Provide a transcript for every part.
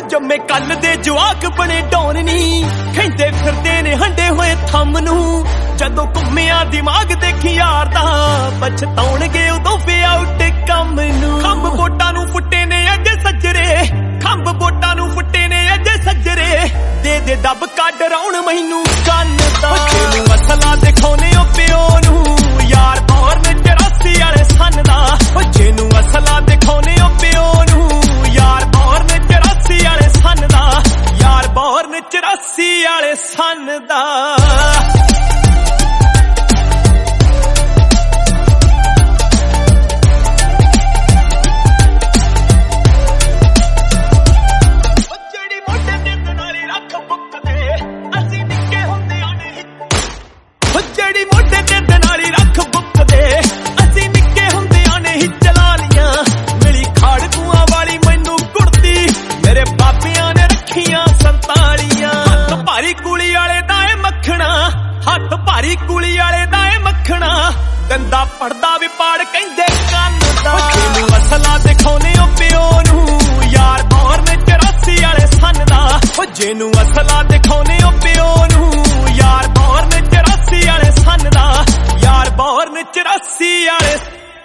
ਜੰਮੇ ਕੱਲ ਦੇ ਜਵਾਕ ਬਣੇ ਡੌਨ ਨੀ ਕਹਿੰਦੇ ਫਿਰਦੇ ਨੇ ਹੰਡੇ ਹੋਏ ਥੰਮ ਨੂੰ ਜਦੋਂ ਘੁੰਮਿਆ ਦਿਮਾਗ ਦੇਖੀ ਯਾਰ ਦਾ ਪਛਤਾਉਣਗੇ ਉਦੋਂ ਪਿਆ ਉੱਤੇ ਕੰਮ ਨੂੰ ਖੰਭ ਵੋਟਾਂ ਨੂੰ ਫੁੱਟੇ ਨੇ ਅੱਜ ਸੱਜਰੇ ਖੰਭ ਵੋਟਾਂ ਨੂੰ ਫੁੱਟੇ ਨੇ ਅੱਜ ਸੱਜਰੇ ਦੇ ਦੱਬ ਕੱਢ ਰੌਣ ਮੈਨੂੰ ਕੰਨ ਦਾ ਤੈਨੂੰ ਅਸਲਾ ਦਿਖਾਉਨੇ ਓ ਪਿਓ ਨੂੰ ਯਾਰ ਬੌਰਨ 84 ਵਾਲੇ ਸੰਨ ਦਾ ਜਿਹਨੂੰ ਅਸਲਾ ਦਿਖਾਉਨੇ ਓ ਪਿਓ ਨੂੰ ਯਾਰ ਬੌਰਨ 84 ਵਾਲੇ ਸੰਨ ਦਾ ਯਾਰ ਬੌਰਨ 84 ਵਾਲੇ ਸੰਨ ਦਾ ਜਿਹੜੀ ਮੋਢੇ ਤੇ ਦਨਾਲੀ ਰੱਖ ਬੁੱਕਦੇ ਅਸੀਂ ਨਿੱਕੇ ਹੁੰਦਿਆਂ ਨੇ ਹੀ ਚਲਾ ਲੀਆਂ ਮਿਲੀ ਖਾੜਕੂਆਂ ਵਾਲੀ ਮੈਨੂੰ ਕੁੜਤੀ ਮੇਰੇ ਬਾਬਿਆਂ ਨੇ ਰੱਖੀਆਂ 47 ਹੱਥ ਭਾਰੀ ਕੁਲੀ ਵਾਲੇ ਦਾ ਏ ਮੱਖਣਾ ਹੱਥ ਭਾਰੀ ਕੁਲੀ ਵਾਲੇ ਦਾ ਏ ਮੱਖਣਾ ਗੰਦਾ ਪੜਦਾ ਵੀ ਪਾੜ ਕਹਿੰਦੇ ਕੰਨ ਦਾ ਜਿਹਨੂੰ ਅਸਲਾ ਦਿਖਾਉਨੇ ਓ ਪਿਓ ਨੂੰ ਯਾਰ ਬੌਰਨ 84 ਵਾਲੇ ਸੰਨ ਦਾ ਜਿਹਨੂੰ ਅਸਲਾ ਦਿਖਾਉਨੇ ਓ ਪਿਓ ਨੂੰ ਯਾਰ ਬੌਰਨ 84 ਵਾਲੇ ਸੰਨ ਦਾ ਯਾਰ ਬੌਰਨ 84 ਵਾਲੇ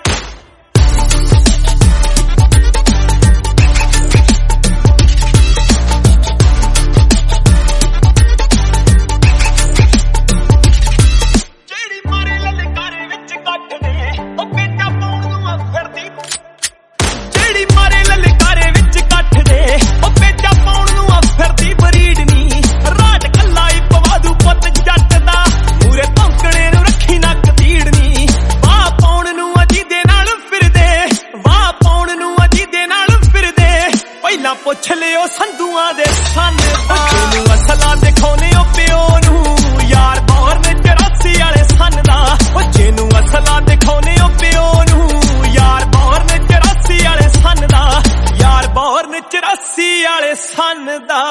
ਜਿਹੜੀ ਮਾਰੇ ਲਲਕਾਰੇ ਵਿੱਚ ਕੱਟ ਦੇ ਉਹ ਪੇਟਾ ਪਾਉਣ ਨੂੰ ਆ ਫਿਰਦੀ ਜਿਹੜੀ ਮਾਰੇ ਲਲਕਾਰੇ ਵਿੱਚ ਕੱਟ ਦੇ ਉਹ ਪੇਟਾ ਪਾਉਣ ਨੂੰ ਆ ਫਿਰਦੀ ਬਰੀਡ ਨੀ ਰਾਜ ਕੱਲਾ ਹੀ ਪਵਾਦੂ ਪੁੱਤ ਜੱਟ ਦਾ ਮੂਰੇ ਧੌਂਕਣੇ ਨੂੰ ਰੱਖੀ ਨੱਕ ਤੀੜਨੀ ਵਾਹ ਪਾਉਣ ਨੂੰ ਅਜੀ ਦੇ ਨਾਲ ਫਿਰਦੇ ਵਾਹ ਪਾਉਣ ਨੂੰ ਅਜੀ ਦੇ ਨਾਲ ਫਿਰਦੇ ਪਹਿਲਾਂ ਪੁੱਛ ਲਿਓ ਸੰਧੂਆਂ ਦੇ ਸੰਨ ਦਾ ਜਿਹਨੂੰ ਅਸਲਾ ਦਿਖਾਉਨੇ ਓ ਪਿਓ ਨੂੰ ਯਾਰ ਬੌਰਨ 84 ਵਾਲੇ ਸੰਨ ਦਾ ਜਿਹਨੂੰ ਅਸਲਾ ਦਿਖਾਉਨੇ ਓ ਪਿਓ ਨੂੰ ਯਾਰ ਬੌਰਨ 84 ਵਾਲੇ ਸੰਨ ਦਾ ਯਾਰ ਬੌਰਨ 84 ਵਾਲੇ ਸੰਨ ਦਾ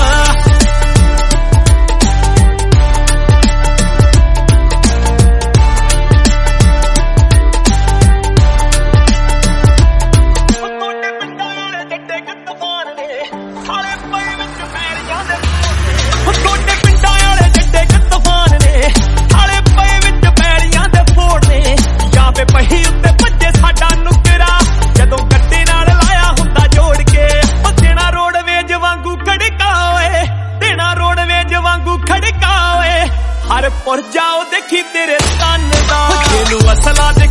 ਪਹੀ ਉੱਤੇ ਭੱਜੇ ਸਾਡਾ ਨੁਕਰਾ ਜਦੋਂ ਗੱਡੇ ਨਾਲ ਲਾਇਆ ਹੁੰਦਾ ਜੋੜ ਕੇ ਦੇਣਾ ਰੋਡਵੇਜ ਵਾਂਗੂ ਖੜਕਾ ਓਏ ਦੇਣਾ ਰੋਡਵੇਜ ਵਾਂਗੂ ਖੜਕਾ ਓਏ ਹਰ ਪੁਰ ਜਾਓ ਦੇਖੀ ਤੇਰੇ ਕੰਨ ਦਾ ਜਿਹਨੂੰ ਅਸਲਾ